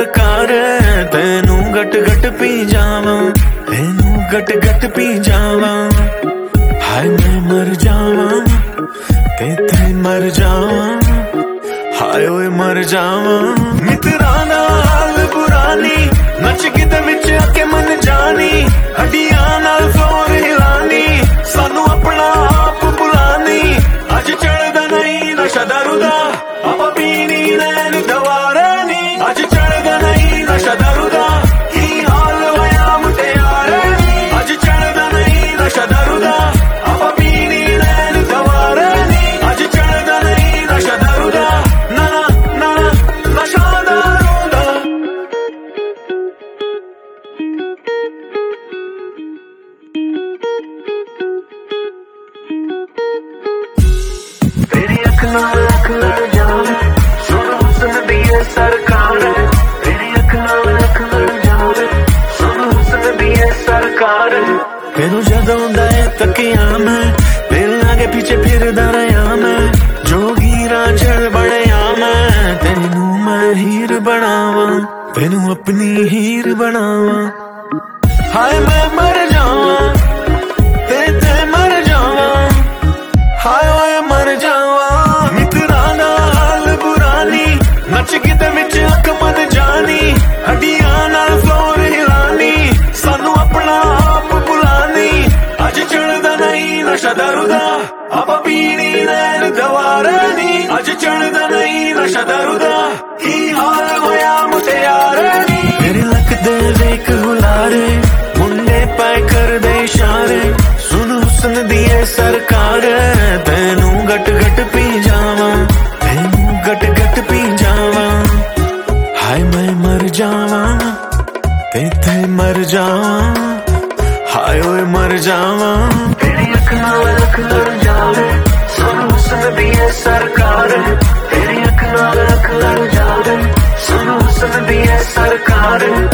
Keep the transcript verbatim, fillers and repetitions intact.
सरकार तेनू गट गट पी जावा, तेनू गट गट पी जावा। हाय मैं मर जावा तेथे मर जावा, हाय ओए मर जावा। मित्रां दा हाल बुरानी नच गिद्ध विच आके मन जानी, हड्डियां नाल जोर हिलानी सानू अपना आप बुलानी। अज चढ़दा नहीं नशा दारू दा आपां पीनी नैन दवारे नी, अज चढ़दा नहीं नशा दारू दा की हाल होया मुटियारे नी। अज चढ़दा नहीं नशा दारू दा आपां पीनी नैन दवारे नी, अज चढ़दा नहीं नशा दारू दा ना ना नशा दारू दा। तेरी अख नाल अख लड़ जावे सुन हुस्न दी ये सरकार, तेरी अख नाल अख लड़ जावे सुन हुस्न दी ये सरकार। तेनू जदों दा तकिया मैं तेरे आगे पीछे फिरदा रहा मैं, जोगी रांझण बनया मैं तेनू मैं हीर बनावा, तेनू अपनी हीर बनावा। हाय मैं मर जावा तेते मर जावा, हाय ओए मर जावा। मित्रां दा हाल बुरानी नच गिद्ध विच अख मन जानी, हड्डियां नाल जोर हिलानी सानू अपना आप बुलानी। अज चढ़दा नहीं नशा दारू दा आपां पीनी नैन दवारे नी, अज चढ़दा नहीं नशा दारू दा की हाल होया मुटियारे नी। मेरे लक दे वेख हुलारे मुंडे पाए कर दे इशारे, सुन हुस्न दी ये सरकार तेनू गट गट पी जावा, तेनू गट गट पी जावा। हाय मैं मर जावा तेथे मर जावा, हाय ओए मर जावा। तेरी अख नाल अख लड़ जावे सुन हुस्न दी ये सरकार, तेरी अख नाल अख लड़ जावे सुन हुस्न दी ये सरकार।